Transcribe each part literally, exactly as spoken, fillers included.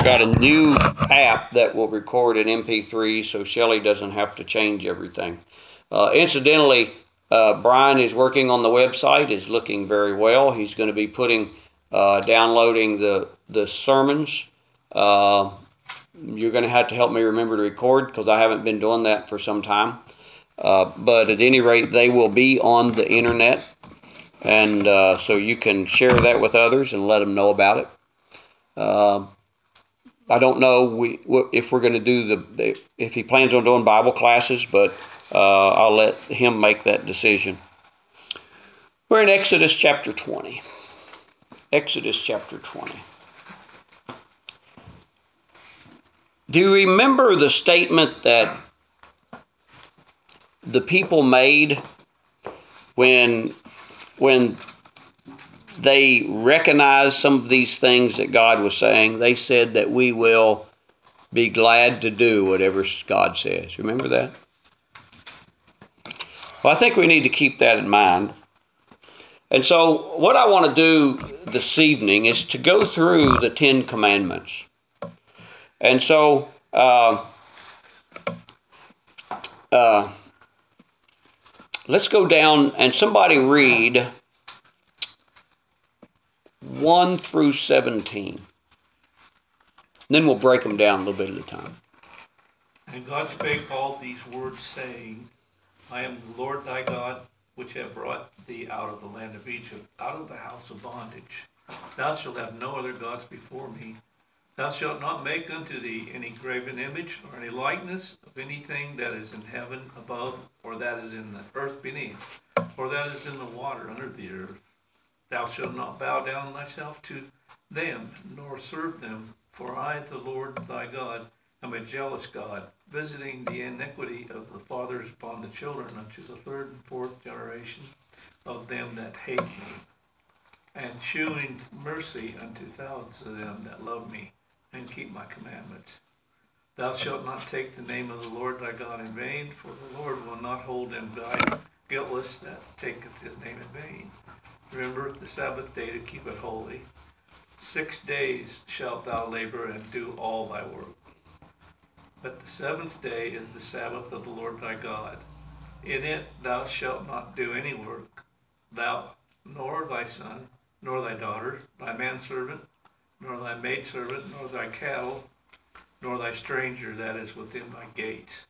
got a new app that will record an M P three, so Shelly doesn't have to change everything. Uh, incidentally, uh, Brian is working on the website. Is looking very well. He's going to be putting, uh, downloading the the sermons. Uh, you're going to have to help me remember to record because I haven't been doing that for some time. Uh, but at any rate, they will be on the internet, and uh, so you can share that with others and let them know about it. Uh, I don't know we, if we're going to do the if he plans on doing Bible classes, but uh, I'll let him make that decision. We're in Exodus chapter twenty. Exodus chapter twenty. Do you remember the statement that the people made when when they recognized some of these things that God was saying? They said that we will be glad to do whatever God says. Remember that? Well, I think we need to keep that in mind. And so what I want to do this evening is to go through the Ten Commandments. And so uh, uh, let's go down and somebody read one through seventeen. Then we'll break them down a little bit at a time. And God spake all these words, saying, I am the Lord thy God, which have brought thee out of the land of Egypt, out of the house of bondage. Thou shalt have no other gods before me. Thou shalt not make unto thee any graven image, or any likeness of anything that is in heaven above, or that is in the earth beneath, or that is in the water under the earth. Thou shalt not bow down thyself to them, nor serve them, for I, the Lord thy God, am a jealous God, visiting the iniquity of the fathers upon the children unto the third and fourth generation of them that hate me, and shewing mercy unto thousands of them that love me, and keep my commandments. Thou shalt not take the name of the Lord thy God in vain, for the Lord will not hold them guiltless that taketh his name in vain. Remember the Sabbath day to keep it holy. Six days shalt thou labor and do all thy work. But the seventh day is the Sabbath of the Lord thy God. In it thou shalt not do any work, thou, nor thy son, nor thy daughter, thy manservant, nor thy maidservant, nor thy cattle, nor thy stranger that is within thy gates.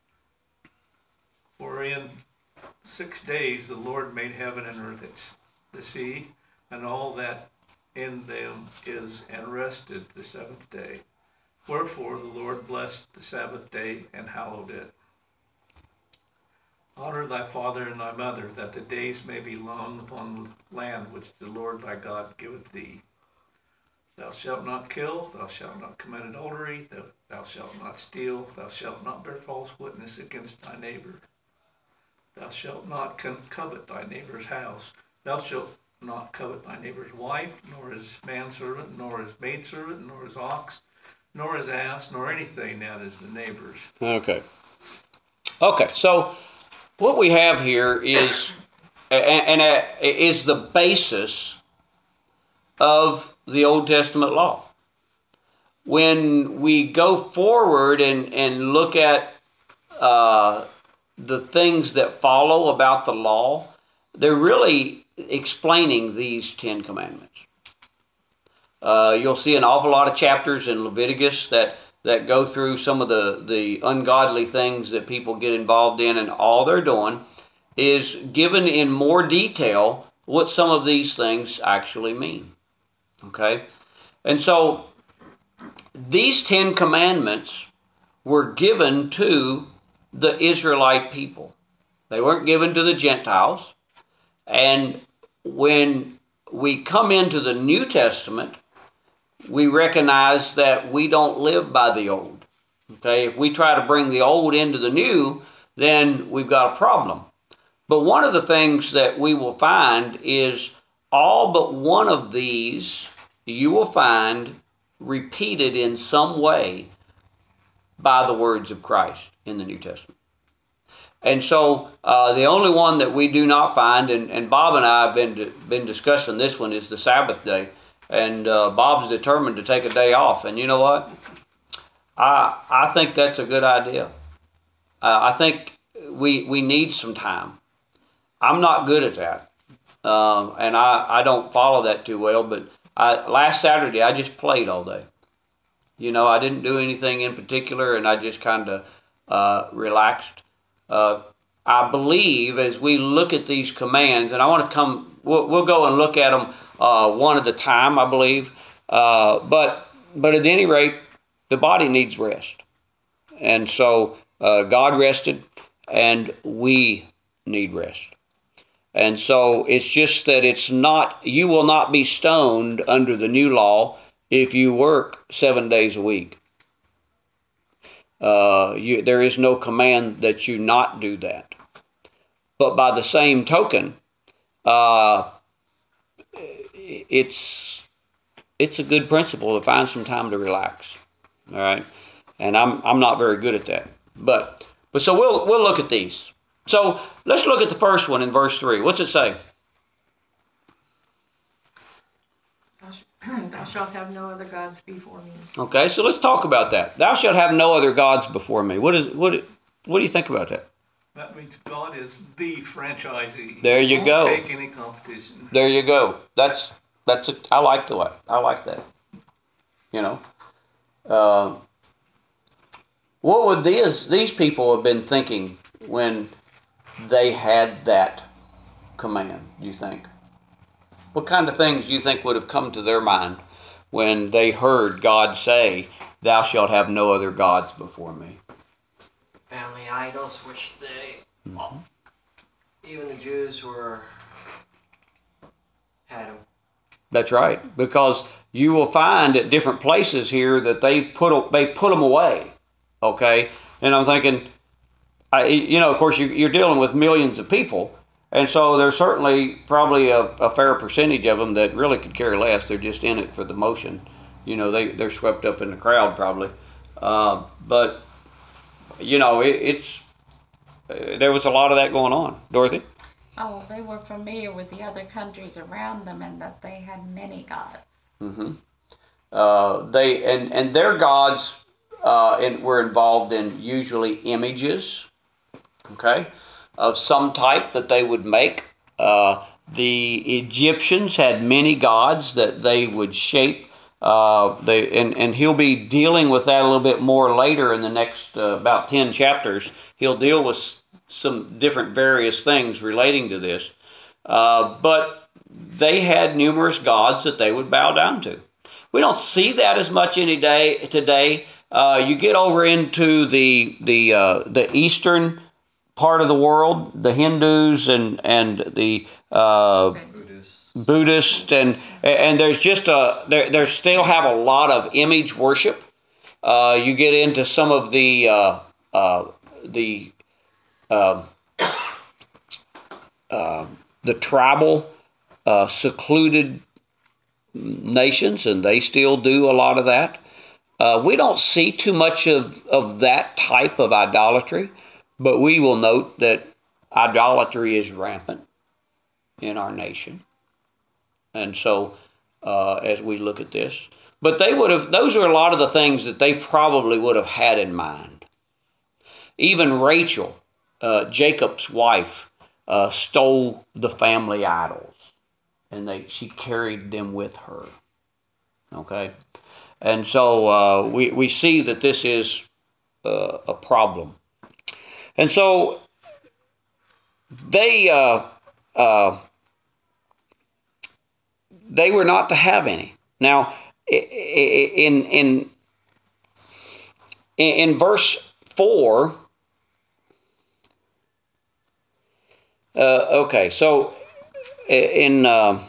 For in six days the Lord made heaven and earth, the sea, and all that in them is, and rested the seventh day. Wherefore the Lord blessed the Sabbath day and hallowed it. Honor thy father and thy mother, that the days may be long upon the land which the Lord thy God giveth thee. Thou shalt not kill, thou shalt not commit adultery, thou, thou shalt not steal, thou shalt not bear false witness against thy neighbor. Thou shalt not covet thy neighbor's house. Thou shalt not covet thy neighbor's wife, nor his manservant, nor his maidservant, nor his ox, nor his ass, nor anything that is the neighbor's. Okay. Okay, so what we have here is, and, and uh, is the basis of the Old Testament law. When we go forward and, and look at uh, the things that follow about the law, they're really explaining these Ten Commandments. Uh, you'll see an awful lot of chapters in Leviticus that, that go through some of the, the ungodly things that people get involved in, and all they're doing is given in more detail what some of these things actually mean. Okay? And so these Ten Commandments were given to the Israelite people. They weren't given to the Gentiles. And when we come into the New Testament, we recognize that we don't live by the old. Okay, if we try to bring the old into the new, then we've got a problem. But one of the things that we will find is all but one of these you will find repeated in some way by the words of Christ in the New Testament. And so uh, the only one that we do not find, and, and Bob and I have been been discussing this one, is the Sabbath day. and uh, Bob's determined to take a day off. And you know what? I I think that's a good idea. Uh, I think we we need some time. I'm not good at that, um, and I, I don't follow that too well. But I, last Saturday I just played all day. You know, I didn't do anything in particular, and I just kind of uh, relaxed. Uh, I believe as we look at these commands, and I want to come, we'll, we'll go and look at them uh, one at a time, I believe. Uh, but but at any rate, the body needs rest, and so uh, God rested, and we need rest. And so it's just that it's not, you will not be stoned under the new law if you work seven days a week. Uh, you, there is no command that you not do that. But by the same token, uh, it's it's a good principle to find some time to relax. All right, and I'm I'm not very good at that. But but so we'll we'll look at these. So let's look at the first one in verse three. What's it say? Thou shalt have no other gods before me. Okay, so let's talk about that. Thou shalt have no other gods before me. What is what? What do you think about that? That means God is the franchisee. There you Won't go. Take any competition. There you go. That's that's. A, I like the way. I like that. You know, uh, what would these these people have been thinking when they had that command? Do you think? What kind of things do you think would have come to their mind when they heard God say, "Thou shalt have no other gods before me"? Family idols, which they, mm-hmm. even the Jews were, had them. That's right, because you will find at different places here that they put they put them away. Okay, and I'm thinking, I, you know, of course, you, you're dealing with millions of people, and so there's certainly probably a, a fair percentage of them that really could care less. They're just in it for the motion. You know, they they're swept up in the crowd probably, uh, but you know, it, it's uh, there was a lot of that going on. Dorothy. Oh, they were familiar with the other countries around them and that they had many gods. Mm-hmm. Uh, they and and their gods uh, in, were involved in usually images, okay, of some type that they would make. Uh, the Egyptians had many gods that they would shape. Uh, they and and he'll be dealing with that a little bit more later in the next uh, about ten chapters. He'll deal with some different various things relating to this, uh, but they had numerous gods that they would bow down to. We don't see that as much any day today. Uh, you get over into the the uh, the eastern part of the world, the Hindus and and the uh, Buddhists. Buddhists, and and there's just a there there still have a lot of image worship. Uh, you get into some of the uh, uh, the uh, uh, the tribal uh, secluded nations, and they still do a lot of that. Uh, we don't see too much of, of that type of idolatry, but we will note that idolatry is rampant in our nation. And so, uh, as we look at this, but they would have, those are a lot of the things that they probably would have had in mind. Even Rachel, uh, Jacob's wife, uh, stole the family idols, and they she carried them with her. Okay? And so uh, we, we see that this is uh, a problem. And so they uh, uh, they were not to have any. Now, in in in verse four, uh, okay, so in uh,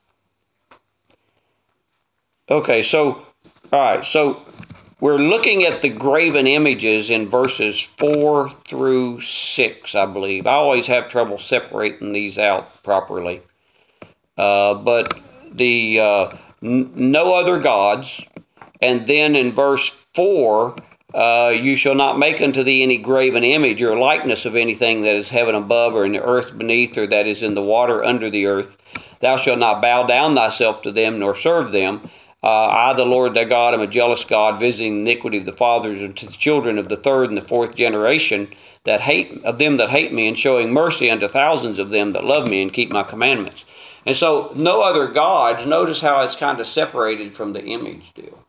okay, so all right, so we're looking at the graven images in verses four through six, I believe. I always have trouble separating these out properly. Uh, but the uh, n- no other gods, and then in verse four, uh, you shall not make unto thee any graven image or likeness of anything that is heaven above or in the earth beneath or that is in the water under the earth. Thou shalt not bow down thyself to them, nor serve them. Uh, I, the Lord thy God, am a jealous God, visiting the iniquity of the fathers and to the children of the third and the fourth generation that hate of them that hate me, and showing mercy unto thousands of them that love me and keep my commandments. And so, no other gods. Notice how it's kind of separated from the image deal.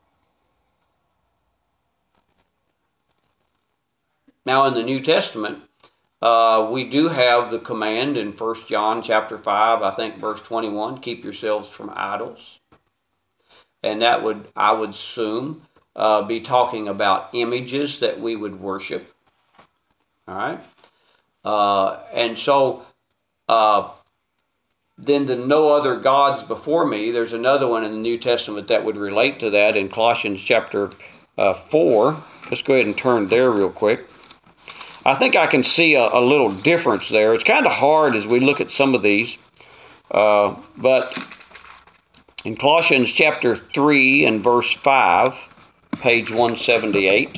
Now, in the New Testament, uh, we do have the command in First John chapter five, I think verse twenty-one, keep yourselves from idols. And that would, I would assume, uh, be talking about images that we would worship. All right? Uh, and so, uh, then the no other gods before me, there's another one in the New Testament that would relate to that in Colossians chapter uh, four. Let's go ahead and turn there real quick. I think I can see a, a little difference there. It's kind of hard as we look at some of these. Uh, but in Colossians chapter three and verse five, page one seventy-eight.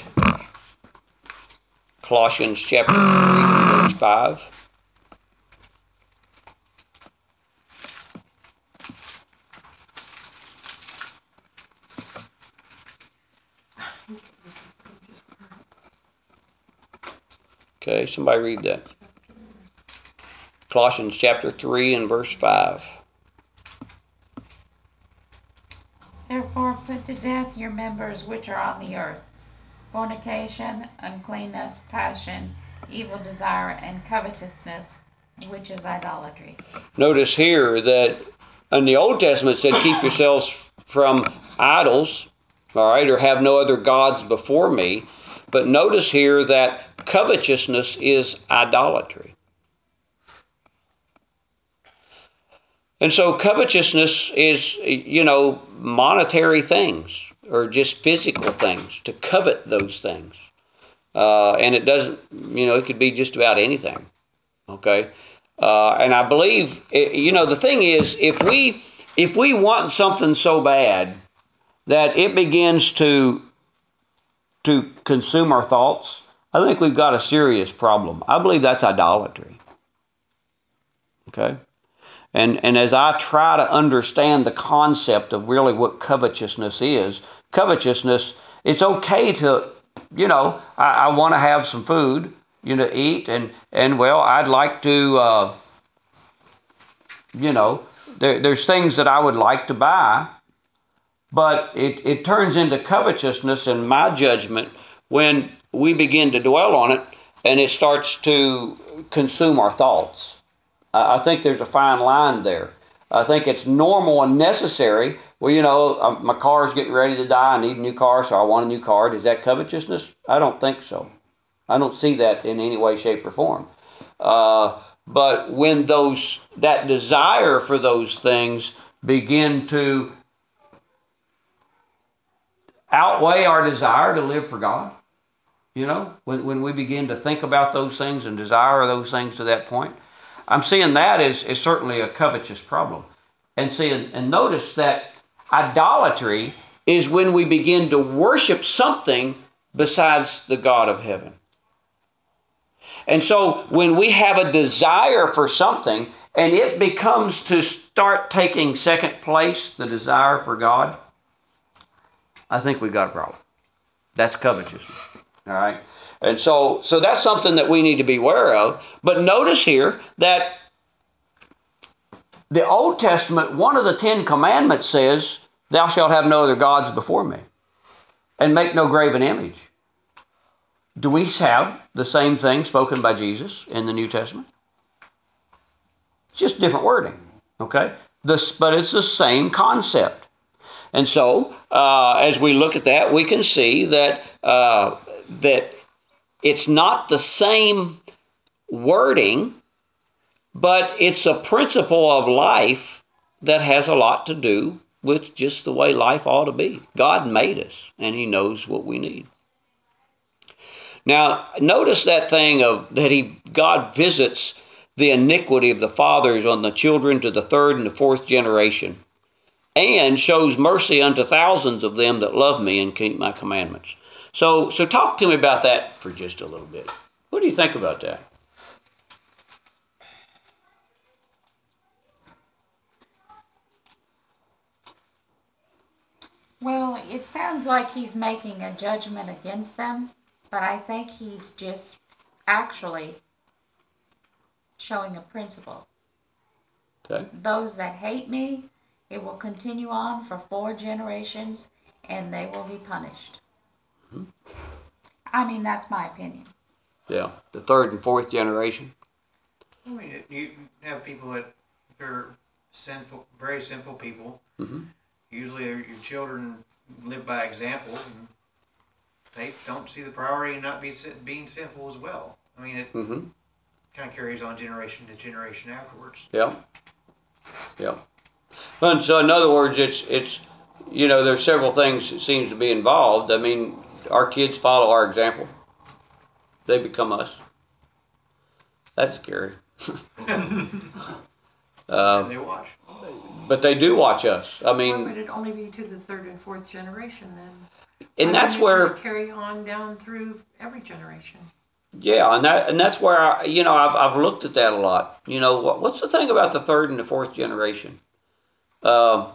Colossians chapter three and verse five. Okay, somebody read that. Colossians chapter three and verse five. Therefore put to death your members which are on the earth, fornication, uncleanness, passion, evil desire, and covetousness, which is idolatry. Notice here that in the Old Testament it said, keep yourselves from idols, all right, or have no other gods before me. But notice here that covetousness is idolatry. And so covetousness is, you know, monetary things or just physical things, to covet those things. Uh, and it doesn't, you know, it could be just about anything, okay? Uh, and I believe, you know, the thing is, if we if we want something so bad that it begins to to consume our thoughts, I think we've got a serious problem. I believe that's idolatry. Okay? And and as I try to understand the concept of really what covetousness is, covetousness, it's okay to, you know, I, I want to have some food, you know, eat, and, and well, I'd like to, uh, you know, there, there's things that I would like to buy, but it, it turns into covetousness in my judgment when we begin to dwell on it and it starts to consume our thoughts. I think there's a fine line there. I think it's normal and necessary. Well, you know, my car is getting ready to die. I need a new car, so I want a new car. Is that covetousness? I don't think so. I don't see that in any way, shape, or form. Uh, but when those that desire for those things begin to outweigh our desire to live for God, you know, when, when we begin to think about those things and desire those things to that point, I'm seeing that as, as certainly a covetous problem. And see, and, and notice that idolatry is when we begin to worship something besides the God of heaven. And so when we have a desire for something and it becomes to start taking second place, the desire for God, I think we've got a problem. That's covetousness. All right? And so, so that's something that we need to be aware of. But notice here that the Old Testament, one of the Ten Commandments says, thou shalt have no other gods before me, and make no graven image. Do we have the same thing spoken by Jesus in the New Testament? It's just different wording, okay? This, but it's the same concept. And so, uh, as we look at that, we can see that uh, that it's not the same wording, but it's a principle of life that has a lot to do with just the way life ought to be. God made us, and He knows what we need. Now, notice that thing of that He God visits the iniquity of the fathers on the children to the third and the fourth generation, and shows mercy unto thousands of them that love me and keep my commandments. So, so talk to me about that for just a little bit. What do you think about that? Well, it sounds like he's making a judgment against them, but I think he's just actually showing a principle. Okay. Those that hate me, it will continue on for four generations and they will be punished. Mm-hmm. I mean, that's my opinion. Yeah. The third and fourth generation. I mean, it- you have people that are simple, very simple people. Mm-hmm. Usually your your children live by example, and they don't see the priority in not be, si- being sinful as well. I mean, it Mm-hmm. kind of carries on generation to generation afterwards. Yeah. Yeah. And so, in other words, it's it's you know, there's several things that seems to be involved. I mean, our kids follow our example. They become us. That's scary. uh, And they watch. but they do watch us. I Why would mean, it only be to the third and fourth generation then? and Why that's wouldn't it where, just carry on down through every generation? yeah, and that and that's where I, you know, I've I've looked at that a lot. You know, what, what's the thing about the third and the fourth generation? Um,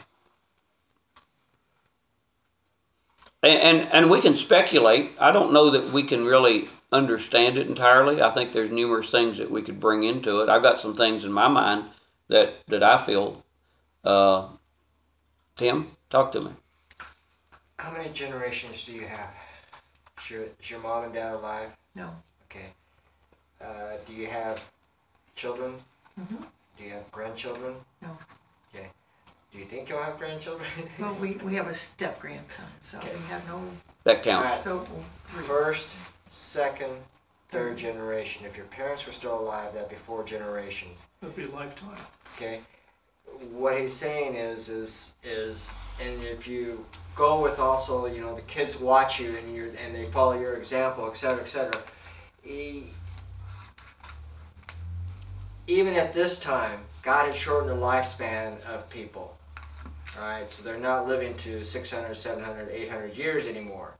and, and and we can speculate. I don't know that we can really understand it entirely. I think there's numerous things that we could bring into it. I've got some things in my mind that that I feel. Uh, Tim, talk to me. How many generations do you have? Is your, is your mom and dad alive? No. Okay. Uh, do you have children? Mm-hmm. Do you have grandchildren? No. Okay. Do you think you'll have grandchildren? Well, we, we have a step grandson, so Okay. we have no, That counts. Alright. so three. First, second, third generation. If your parents were still alive, that'd be four generations. It'll be a lifetime. Okay. What he's saying is, is, is, and if you go with also, you know, the kids watch you and you and they follow your example, et cetera, et cetera. He, even at this time, God had shortened the lifespan of people. All right, so they're not living to six hundred, seven hundred, eight hundred years anymore.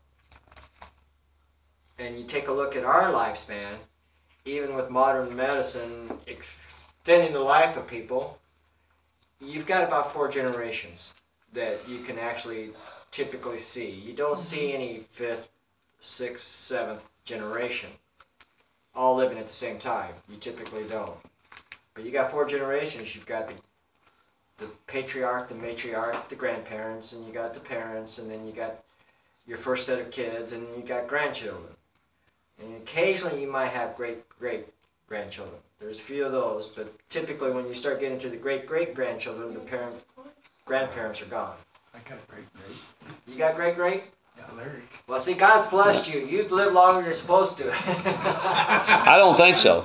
And you take a look at our lifespan, even with modern medicine extending the life of people, you've got about four generations that you can actually typically see. You don't see any fifth, sixth, seventh generation all living at the same time. You typically don't. But you got four generations. You've got the the patriarch, the matriarch, the grandparents, and you got the parents, and then you got your first set of kids, and you got grandchildren. And occasionally you might have great great grandchildren. There's a few of those, but typically when you start getting to the great great grandchildren, the parent grandparents are gone. I got great, great. You got great great? Yeah, Larry. Well, see, God's blessed you. You've lived longer than you're supposed to. I don't think so.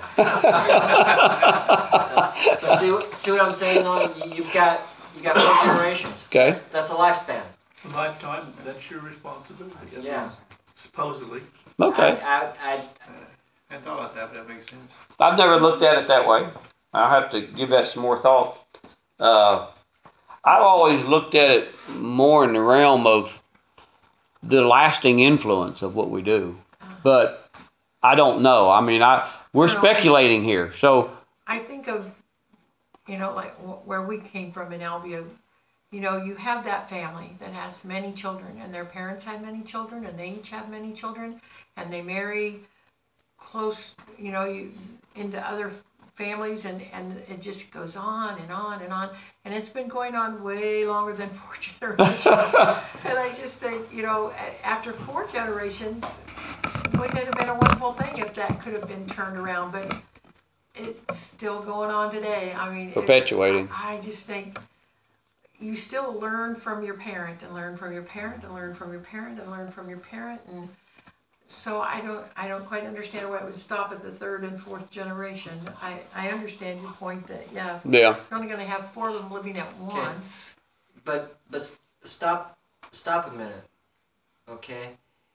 So see, what- see what I'm saying? Though You- you've got you got four generations. Okay. That's, that's a lifespan. A lifetime, that's your responsibility. Yeah. Supposedly. Okay. I, I, I, I thought about that, but that makes sense. I've never looked at it that way. I'll have to give that some more thought. Uh, I've always looked at it more in the realm of the lasting influence of what we do, but I don't know. I mean, I we're No. speculating here, so I think of, you know, like wh- where we came from in Albia, you know, you have that family that has many children and their parents had many children and they each have many children and they marry close, you know, you into other families and, and it just goes on and on and on. And it's been going on way longer than four generations. And I just think, you know, a- after four generations, wouldn't it have been a wonderful thing if that could have been turned around? But it's still going on today. I mean, it- perpetuating. I just think you still learn from your parent and learn from your parent and learn from your parent and learn from your parent, and so I don't I don't quite understand why it would stop at the third and fourth generation. I, I understand your point that yeah, Yeah. you're only going to have four of them living at once. but but stop stop a minute, okay?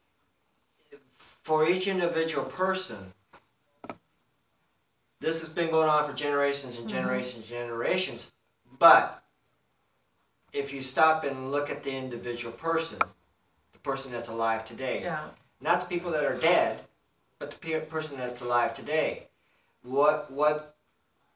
For each individual person, this has been going on for generations and generations and generations. But if you stop and look at the individual person, the person that's alive today, Yeah, not the people that are dead, but the pe- person that's alive today, what what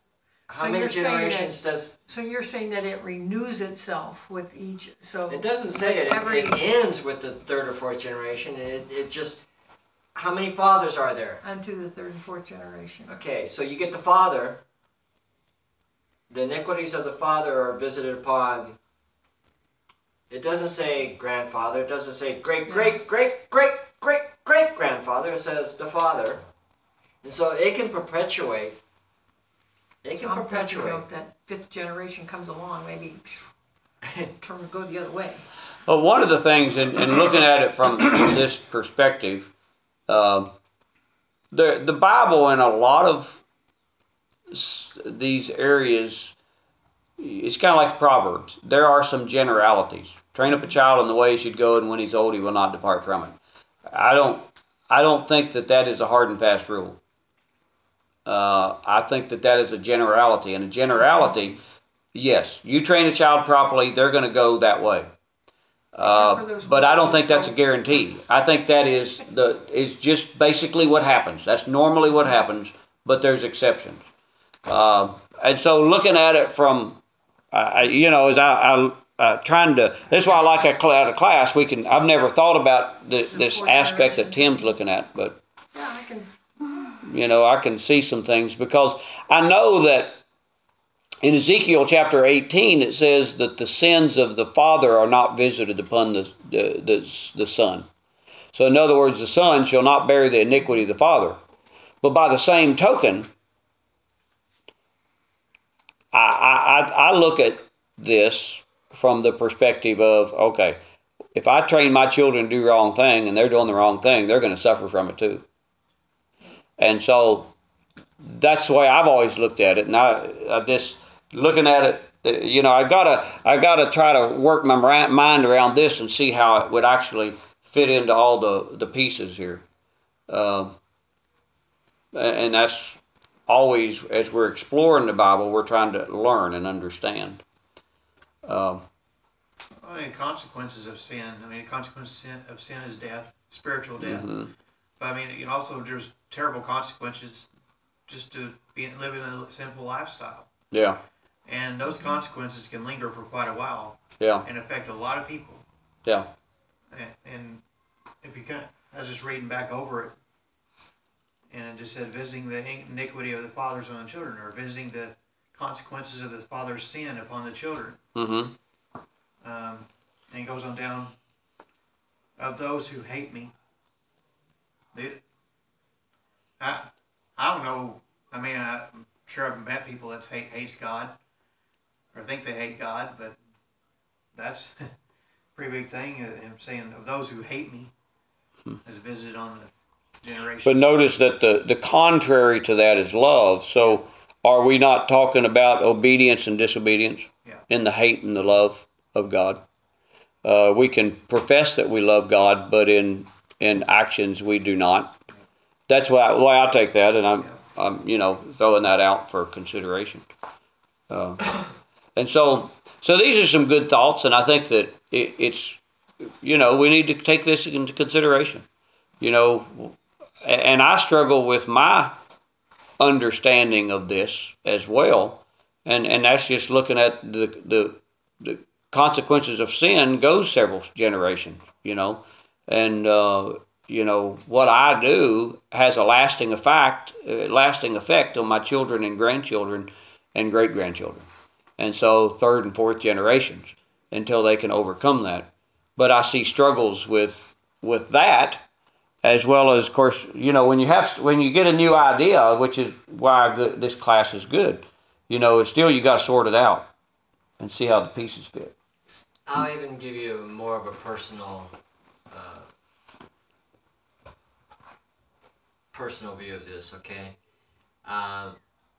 How So many you're saying that- generations does, So you're saying that it renews itself with each, so. it doesn't say with it, every- it ends with the third or fourth generation, it, it just, how many fathers are there? Unto the third and fourth generation. Okay, so you get the father, the iniquities of the father are visited upon, it doesn't say grandfather, it doesn't say great, great, great, great, great, great grandfather, it says the father. And so it can perpetuate, it can I'm thinking perpetuate. of that fifth generation comes along, maybe turn go the other way. Well, one of the things, in, in looking at it from this perspective, um, the the Bible in a lot of s- these areas, it's kind of like the Proverbs. There are some generalities. Train up a child in the way he should go, and when he's old, he will not depart from it. I don't, I don't think that that is a hard and fast rule. Uh, I think that that is a generality, and a generality, yes, you train a child properly, they're going to go that way. Uh, but I don't think that's a guarantee. I think that is the is just basically what happens. That's normally what happens, but there's exceptions. Uh, and so looking at it from, uh, you know, as I, I uh, trying to, that's why I like at a class, we can, I've never thought about the, this aspect that Tim's looking at, but, Yeah, I can, you know, I can see some things because I know that in Ezekiel chapter eighteen, it says that the sins of the father are not visited upon the, the, the, the son. So in other words, the son shall not bear the iniquity of the father. But by the same token, I, I, I look at this from the perspective of, okay, if I train my children to do the wrong thing and they're doing the wrong thing, they're going to suffer from it too. And so that's the way I've always looked at it. And I, I just looking at it, you know, I gotta, I gotta try to work my mind around this and see how it would actually fit into all the, the pieces here. Um, and that's always, as we're exploring the Bible, we're trying to learn and understand. Um, I mean, consequences of sin. I mean, the consequence of sin, of sin is death, spiritual death. mm-hmm. But I mean, you know, also there's terrible consequences just to be living a sinful lifestyle. Yeah. And those consequences can linger for quite a while. Yeah. And affect a lot of people. Yeah. And, and if you kind, I was just reading back over it, and it just said visiting the iniquity of the fathers on the children, or visiting the consequences of the father's sin upon the children. Mm-hmm. Um, and it goes on down, of those who hate me. They, I, I don't know. I mean, I, I'm sure I've met people that hate hates God, or think they hate God, but that's a pretty big thing. Him saying, of those who hate me, is visited on the generation. But notice that the, the contrary to that is love. So are we not talking about obedience and disobedience? Yeah. In the hate and the love of God? Uh, we can profess that we love God, but in in actions we do not. That's why, why I take that, and I'm, I'm you know throwing that out for consideration. Uh, and so so these are some good thoughts, and I think that it, it's you know we need to take this into consideration. You know, and I struggle with my understanding of this as well, and and that's just looking at the the the consequences of sin goes several generations, you know, and uh, you know what I do has a lasting effect, uh, lasting effect on my children and grandchildren and great grandchildren, and so third and fourth generations until they can overcome that. But I see struggles with with that, as well as, of course, you know, when you have when you get a new idea, which is why good, this class is good. You know, it's still you got to sort it out and see how the pieces fit. I'll even give you more of a personal, uh, personal view of this. Okay, um,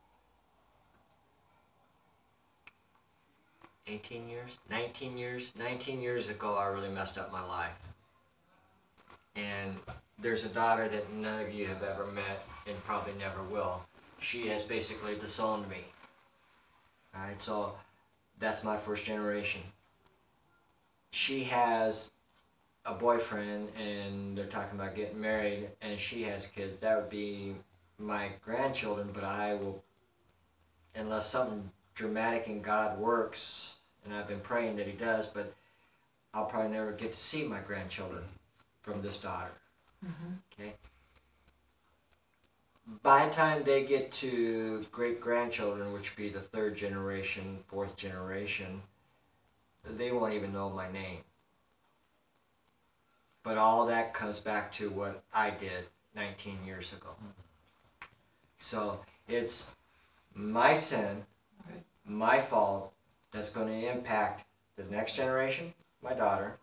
eighteen years, nineteen years, nineteen years ago, I really messed up my life. And there's a daughter that none of you have ever met and probably never will. She has basically disowned me. All right, so that's my first generation. She has a boyfriend and they're talking about getting married, and she has kids. That would be my grandchildren, but I will unless something dramatic in God works, and I've been praying that He does, but I'll probably never get to see my grandchildren from this daughter. Mm-hmm. Okay. By the time they get to great grandchildren, which would be the third generation, fourth generation, they won't even know my name. But all that comes back to what I did nineteen years ago. So it's my sin, my fault, that's going to impact the next generation, my daughter.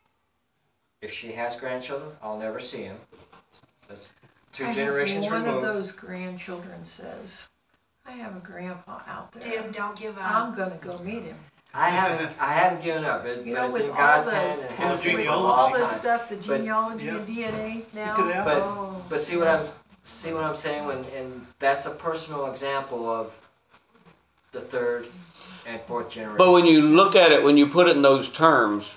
If she has grandchildren, I'll never see them. That's two I generations hope one removed. of those grandchildren says, I have a grandpa out there. Tim, don't give up. I'm gonna go meet him. I haven't, I haven't given up, it, You but know, it's with in all God's the- hand and it Well, has been for a With genealogy. all long this time. stuff, the But- genealogy Yeah. and D N A now. could have- But oh. but see what I'm see what I'm saying when and that's a personal example of the third and fourth generation. But when you look at it, when you put it in those terms,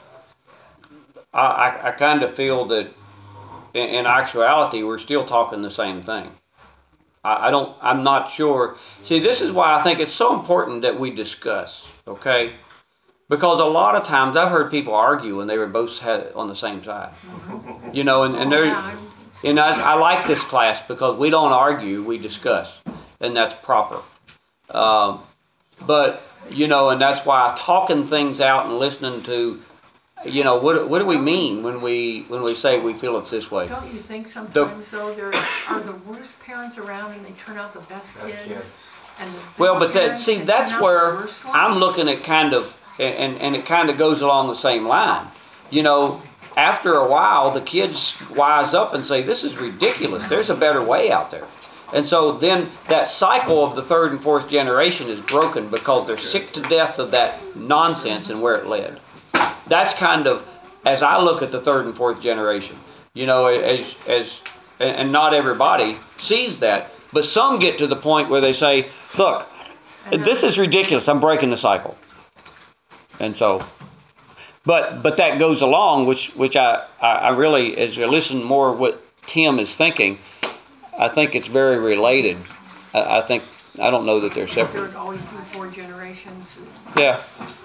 I, I, I kind of feel that in, in actuality, we're still talking the same thing. I, I don't, I'm not sure. See, this is why I think it's so important that we discuss, okay? Because a lot of times I've heard people argue when they were both had on the same side. You know, and, and Oh, they're, yeah, I'm- and I, I like this class because we don't argue, we discuss, and that's proper. Um, but, you know, and that's why talking things out and listening to, you know, what what do we mean when we when we say we feel it's this way? Don't you think sometimes though there are the worst parents around and they turn out the best Best kids? kids. And the best Well, but that parents see, that that's turn out the where worst ones? I'm looking at kind of, and and it kind of goes along the same line. You know, after a while, the kids wise up and say, "This is ridiculous. There's a better way out there." And so then that cycle of the third and fourth generation is broken because they're sick to death of that nonsense and where it led. That's kind of, as I look at the third and fourth generation, you know, as, as, and not everybody sees that, but some get to the point where they say, look, this is ridiculous, I'm breaking the cycle. And so, but, but that goes along, which, which I, I, I really, as I listen more what Tim is thinking, I think it's very related. I, I think, I don't know that they're There separate. would always be four generations. Yeah.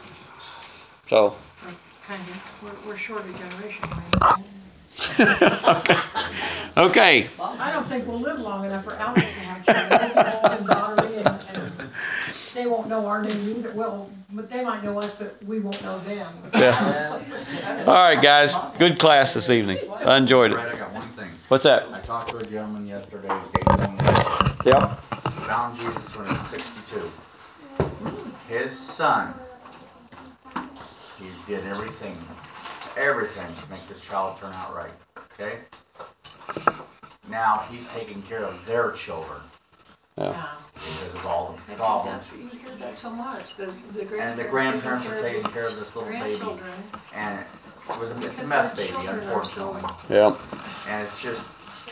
So. Like, kind of, we're, we're short a generation. Right? Okay. I don't think we'll live long enough for Alex to have children. We'll be old and daughterly, and, and they won't know our name either. Well, but they might know us, but we won't know them. Yeah. All right, guys. Good class this evening. I enjoyed it. Brad, I got one thing. What's that? I talked to a gentleman yesterday who's eighty-one. Yep. He found Jesus when he was sixty-two. His son, he did everything, everything to make this child turn out right. Okay? Now he's taking care of their children Yeah. because of all the I see, problems. that's, you hear that so much. The, the grandparents, And the grandparents are taking taking care of this little baby. grandchildren. And it was a, it's a Because meth their baby, children are unfortunately. so- Yep. And it's just,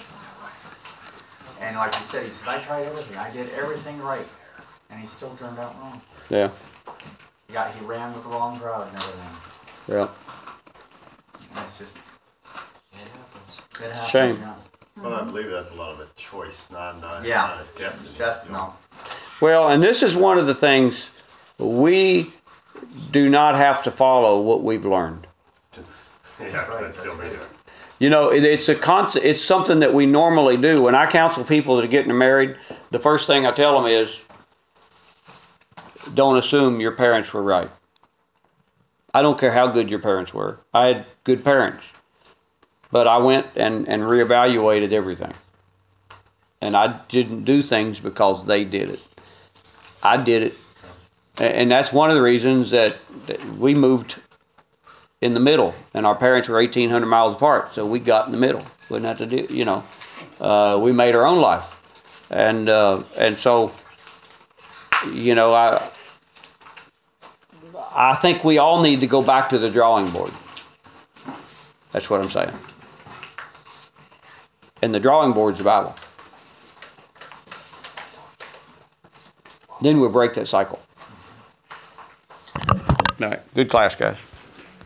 and like he said, he said, I tried everything. I did everything right. And he still turned out wrong. Yeah. He got, he ran with the wrong crowd and everything. Yeah. And it's just, It happens. it happens. Shame. Yeah. Well, I believe that's a lot of a choice, not, not, Yeah. not a destiny. That's, you know. no. Well, and this is one of the things we do not have to follow what we've learned. Yeah, 'cause I'd still be there. You know, it, it's a concept. It's something that we normally do. When I counsel people that are getting married, the first thing I tell them is, don't assume your parents were right. I don't care how good your parents were. I had good parents, but I went and and reevaluated everything, and I didn't do things because they did it. I did it, A- and that's one of the reasons that, that we moved in the middle, and our parents were eighteen hundred miles apart, so we got in the middle. We didn't have to do, you know, uh, we made our own life, and uh, and so, you know, I I think we all need to go back to the drawing board. That's what I'm saying. And the drawing board's the Bible. Then we'll break that cycle. All right, good class, guys.